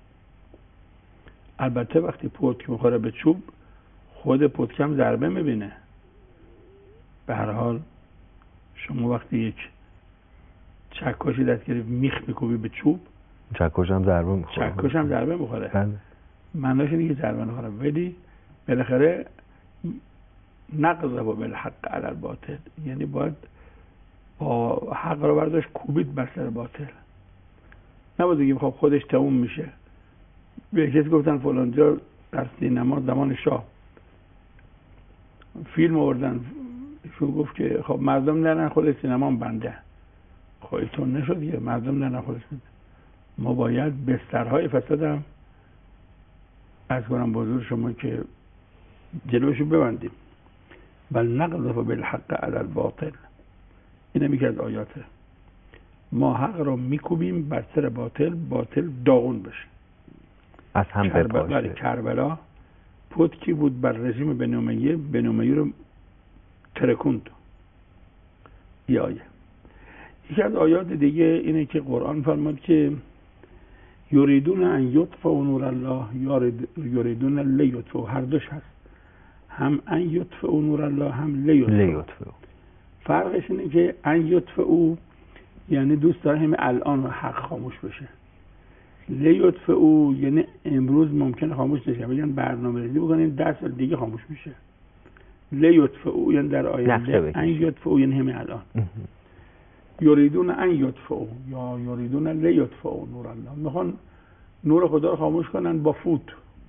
S2: البته وقتی پتک میخوره به چوب خود پتکم ضربه میبینه. به هر حال شما وقتی یک چکشی دست گرفت میخ میکوبی به چوب،
S1: چکش هم ضربه میخوره.
S2: چکش هم ضربه میخوره.
S1: بله.
S2: معناش اینه که ضربه میخوره، ولی بالاخره نقذف بالحق علی الباطل، یعنی باید با حق رو برداشت کوبید بر سر باطل. نباید بگیم خب خودش تموم میشه. به کسی گفتن فلان جا در سینما زمان شاه فیلم آوردن، شو گفت که خب مردم نرن خود سینما بنده، خودتون نشد دیگه، مردم نرن خود سینما. ما باید بسترهای فساد هم از کنم بزرگ شما که جلوشو ببندیم. بل نقذف بالحق علی الباطل، این هم یکی از آیاته. ما حق رو میکوبیم بر سر باطل، باطل داغون بشه، از هم بپاشه. کربلا پتکی بود بر رژیم بنی امیه، بنی امیه رو ترکوند. یه آیه. یکی از آیات دیگه اینه که قرآن فرمود که یریدون ان یطفئوا نور الله یریدون لیطفئوا، هر دوش هست، هم ان یطفئوا نور الله هم لیطفئوا. فرقش اینه که ان یطفئوا یعنی دوست داره همه الان حق خاموش بشه، لیطفئوا یعنی امروز ممکنه خاموش نشه، بگن برنامه‌ریزی بکنین ده سال دیگه خاموش میشه. لیطفئوا یعنی در آینده، ان یطفئوا یعنی همه الان. یریدون ان یطفئوا یا یریدون لیطفئوا نور الله، میخوان نور خدا رو خاموش کنن با فوت.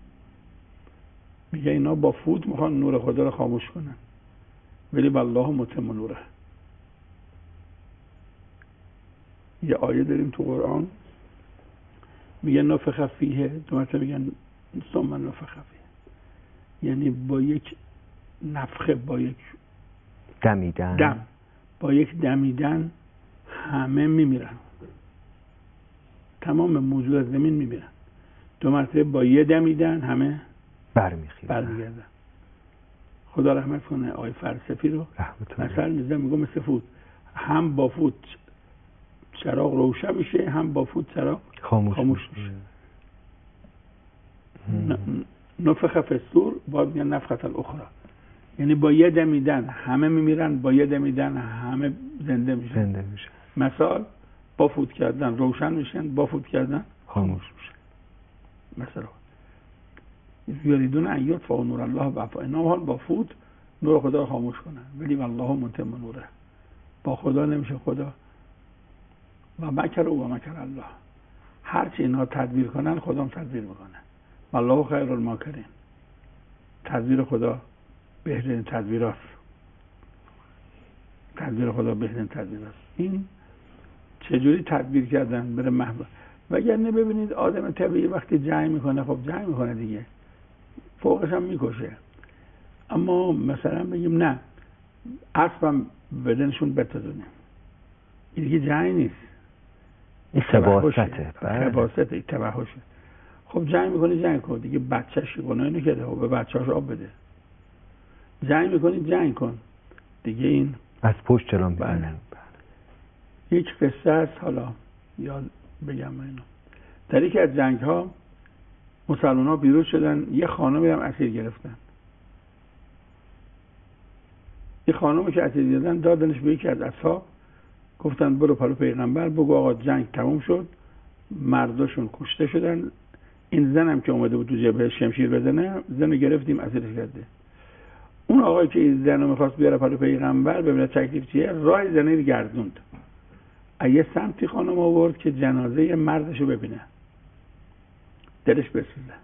S2: میگه اینا با فوت میخوان نور خدا رو خاموش کنن، ولی والله متم نوره. یه آیه داریم تو قرآن میگه نفخ فیه، دو مرتبه میگن ثم نفخ فیه، یعنی با یک نفخه، با یک
S1: دمیدن،
S2: دم با یک دمیدن همه میمیرن، تمام موجودات زمین میمیرن. دو مرتبه با یه دمیدن همه برمیگردن. خدا رحمت کنه آقای فلسفی رو، مثلا میزن میگم مثل فوت، هم با فوت چراغ روشن میشه، هم با فوت چراغ خاموش, خاموش میشه. نفخ فی الصور باید میگن نفخة الاخرى، یعنی با یه دمیدن همه میمیرن، با یه دمیدن همه زنده میشن.
S1: زنده میشن.
S2: مثال با فوت کردن روشن میشن، با فوت کردن خاموش میشن. مثلا یریدون ان یطفئوا نور الله بافواههم، با فوت نور خدا رو خاموش کنن، ولی والله متم نوره، با خدا نمیشه. خدا و مکر او و مکر الله، هرچی اینا تدبیر کنن خدا هم تدبیر میکنه. والله خیر الماکرین، تدبیر خدا بهترین تدبیر است. تدبیر خدا بهترین تدبیر است. این چجوری تدبیر کردن بره محبوب. وگرنه ببینید آدم طبیعی وقتی جنگ میکنه، خب جنگ میکنه دیگه، فوقش هم میکشه. اما مثلا بگیم نه اسبم بدنشون بتازونیم، این دیگه جنگ نیست،
S1: این خباسته.
S2: خباسته، این توحشه. خب جنگ میکنی جنگ کن دیگه، بچه‌ش گناه اینو کرده، خب به بچه‌اش آب بده. جنگ میکنی جنگ کن دیگه، این
S1: از پشت جلوم بله.
S2: بله. یک قصه است، حالا یاد بگم اینو. در یکی از جنگ ها مسلمان ها پیروز شدن، یه خانمی هم اسیر گرفتن. یه خانمی که اسیر گرفتن دادنش به یکی از اصحاب، گفتن برو پلو پیغمبر بگو آقا جنگ تموم شد، مرداشون کشته شدن، این زنم که اومده بود تو جبهه شمشیر بزنه، زن گرفتیم اسیرش کرده. اون آقایی که این زنو میخواست بیاره پلو پیغمبر ببینه تکلیف چیه، راه زنه رو گردوند، یه سمتی خانم آورد که جنازه مردشو ببینه، دلش بسوزه.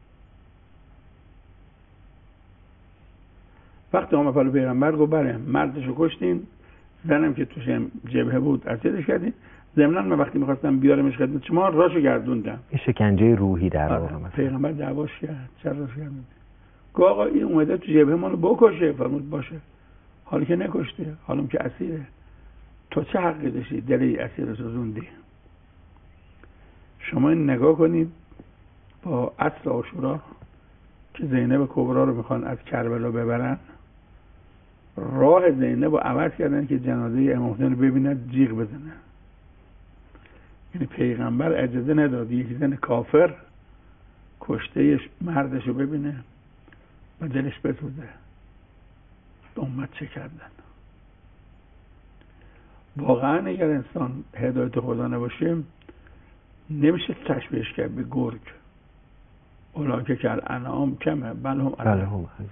S2: وقتی آمد پلو پیغمبر گفت بله مردشو کشتین، زنم که توش جبهه بود اسیرش کردین، ضمناً من وقتی میخواستم بیارمش خدمت شما راشو گردوندم.
S1: این شکنجه روحی در واقع.
S2: پیغمبر دعواش کرد، چرا راش گردوند؟ گفت آقا این اومده تو جبهه منو بکشه. فرمود باشه، حالا که نکشته، حالا که اسیره، تو چه حقی داشتی دل اسیر رو سوزوندی؟ شما این نگاه کنید با عصر عاشورا که زینب کبرا رو میخوان از کربلا ببرن، راه زینب رو عوض کردن که جنازه امام حسین رو ببینن جیغ بزنه. یعنی پیغمبر اجازه نداد یکی زن کافر کشته مردش رو ببینه و دلش بسوزه. امت چه کردن؟ واقعا اگر انسان هدایت خدا نباشه نمیشه تشبیهش کرد به گرگ. اولاکه که الانعام کمه بل هم اضل.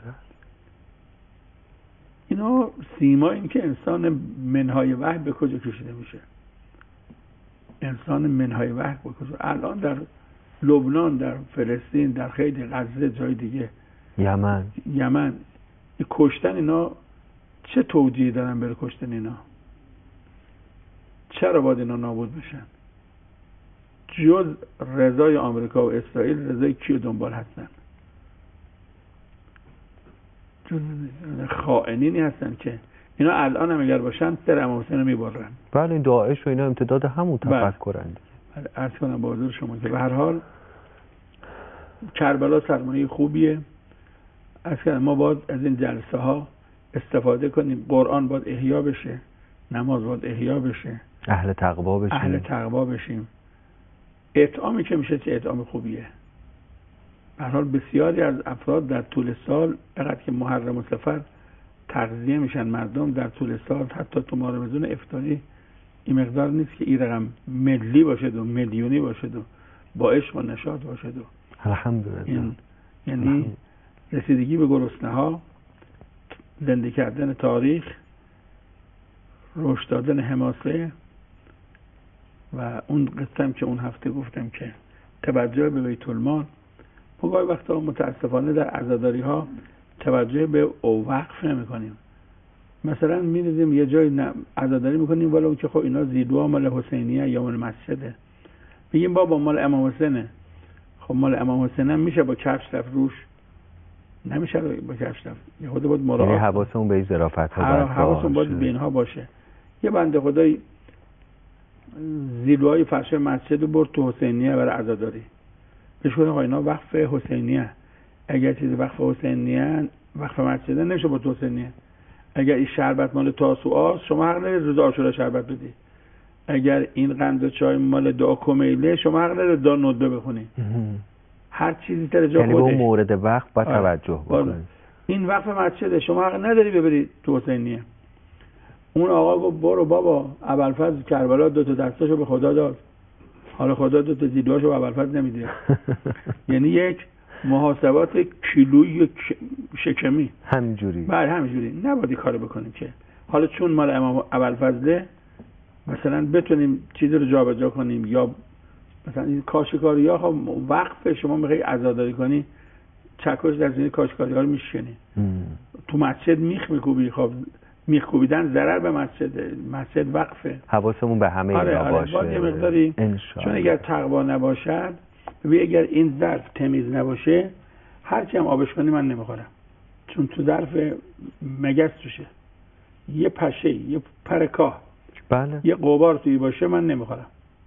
S2: اینا سیما این که انسان منهای وحی به کجا کشیده میشه. انسان منهای وحی به کجا. الان در لبنان، در فلسطین، در خیلی غزه، جای دیگه،
S1: یمن
S2: یمن این کشتن اینا چه توجیهی دارن برای کشتن اینا؟ چرا باید اینا نابود بشن؟ جز رضای آمریکا و اسرائیل رضای کیو دنبال هستن؟ جز خائنینی هستن که اینا الان هم اگر باشن سر امام حسین رو میبرن.
S1: بله این داعش و اینا امتداد همون تفکرند.
S2: بله عرض کنم با حضور شما که به هر حال کربلا سرمایه خوبیه. از که ما باید از این جلسه ها استفاده کنیم. قرآن باید احیا بشه، نماز باید احیا بشه،
S1: اهل تقوا بشیم
S2: اهل تقوا بشیم. اطعامی که میشه چه اطعام خوبیه. به هر حال بسیاری از افراد در طول سال فقط که محرم و صفر تغذیه میشن مردم در طول سال، حتی تو ماه رمضان افطاری این مقدار نیست که این رقم ملی باشد و میلیونی باشد و با عشق و نشاط باشد و
S1: الحمدلله.
S2: این یعنی رسیدگی به گرسنه ها، زنده کردن تاریخ، رشد دادن حماسه و اون قسم که اون هفته گفتم که توجه به بیت المال. ما گاهی وقتا متاسفانه در عزاداری ها توجه به او وقف نمی کنیم. مثلا می دیدیم یه جای عزاداری میکنیم ولی که خب اینا زیدوا مال حسینیه یا مال مسجده، میگیم بابا مال امام حسینه. خب مال امام حسین هم میشه با کفش رفت روش؟ نمیشه با کفش رفت. یه خود باید مراقب،
S1: یعنی حواسمون به این ظرافت ها باید
S2: حواسمون باید به اینها باشه. یه بنده خدای زیدوهای فرش مسجد رو برد تو حسینیه برای عزاداری، بهش گفتم آقا اینا وقف حسینیه، اگر چیزی وقف حسینیه وقف مسجد نمیشه با تو حسینیه. اگر این شربت مال تاسوعاست شما حق ندارید روز عاشورا شربت بدی. اگر این قند و چای مال دعا کمیله شما حق ندارید دعا ندبه بخونی. هر چیزی در جا
S1: یعنی
S2: خودش.
S1: یعنی به مورد وقف باید توجه بکنید.
S2: این وقف مسجده شما حق نداری ببری تو حسینیه. اون آقا گفت برو بابا ابوالفضل کربلا دو تا دستاشو به خدا داد، حالا خدا دو تا زیدواشو به ابوالفضل نمیده. یعنی یک محاسبات کیلویی شکمی
S1: همینجوری.
S2: بله همینجوری نباید کارو بکنیم که حالا چون مال امام ابوالفضل مثلا بتونیم چیزی رو جابجا کنیم، یا مثلا این کاشکاری ها خب وقف شما میخوای عزاداری کنی چکش در زمین کاشکاری ها رو میشکنی تو مسجد میخ میکوبی. خب میخ کوبیدن ضرر به مسجد، مسجد وقفه.
S1: حواسمون به همه
S2: آره
S1: اینا
S2: آره
S1: باشه.
S2: باید یه مقداری چون اگر تقوا نباشد ببین اگر این ظرف تمیز نباشه هرچی هم آبش کنی من نمیخورم، چون تو ظرف مگس توشه، یه پشه، یه پرکاه،
S1: بله،
S2: یه قبار توی باشه من نمیخورم.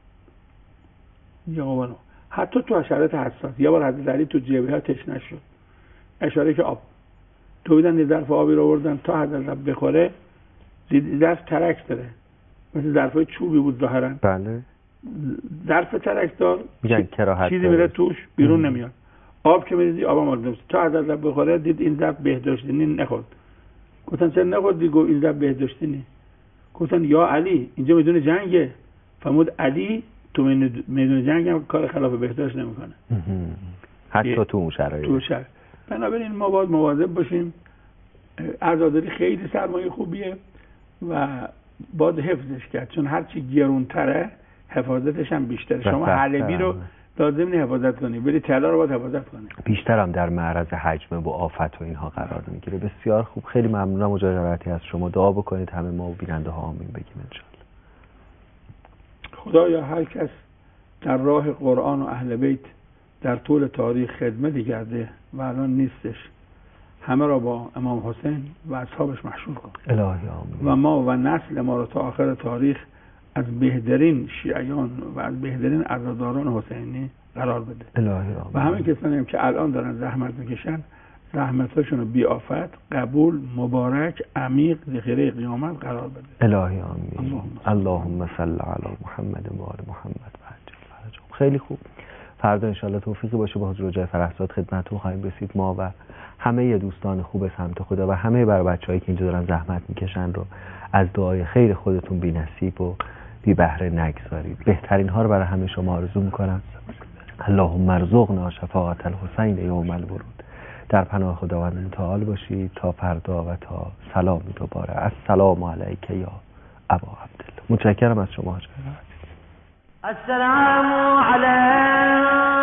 S2: یه قبار حتی تو حشرات حساس. یه بار حضرت علی تو جبهه تشنه شد، اشاره که آب تو بیدن یه ظرف آبی رو بردن تا حضرت بخوره، ظرف ترک داره مثل ظرفای چوبی بود ظاهرا.
S1: بله
S2: ظرف ترک دار
S1: میگن کراهت
S2: چیزی میره توش بیرون نمیاد. آب که میریزی آب مورد نمیشه. تا حضرت بخوره دید این ظرف بهداشتنی نخورد. گفتن چرا نخوردی؟ گفت این ظرف بهداشتنی. گفتن یا علی اینجا میدون جنگه. فرمود علی تو میدون جنگ هم کار خلاف بهداشت نمیکنه،
S1: حتی تو اون شرایط.
S2: تو شرایط. بنابراین ما باید مواظب باشیم. عزاداری خیلی سرمایه خوبیه و باید حفظش کرد، چون هرچی گرونتره حفاظتش هم بیشتره. شما حلبی رو لازم نیست حفاظت کنی، ولی طلا رو باید حفاظت کنی.
S1: بیشتر هم در معرض حجم و آفت و اینها قرار میگیره. بسیار خوب، خیلی ممنونم مجاورتی از شما. دعا بکنید همه ما و بیننده ها آمین بگیم انشالله.
S2: خدایا هر کس در راه قرآن و اهل بیت در طول تاریخ خدمتی کرده و الان نیستش، همه را با امام حسین و اصحابش محشور کن
S1: الهی آمین.
S2: و ما و نسل ما را تا آخر تاریخ از بهترین شیعیان و از بهترین عزاداران حسینی قرار بده.
S1: الهی آمین.
S2: و همه کسانی هم که الان دارن زحمت میکشن زحمتاشون رو بی آفت، قبول، مبارک، عمیق ذخیره قیامت قرار بده.
S1: الهی آمین. اللهم صل علی محمد و آل محمد و عجل فرجهم. خیلی خوب. فردا انشالله توفیقی باشه با حضور جای فرحزاد خدمتتون خواهیم رسید. ما و همه دوستان خوب سمت خدا و همه بر بچه‌هایی که اینجا دارن زحمت میکشن رو از دعای خیر خودتون بی نصیب و بی بهره نگذارید. بهترین ها رو برای همه شما آرزو میکنم. اللهم ارزقنا شفاعت الحسین یوم الورود. در پناه خداوند متعال باشید تا فردا و تا سلامی دوباره. السلام علیک یا ابا عبدالله. متشکرم از شما.
S5: السلام علیک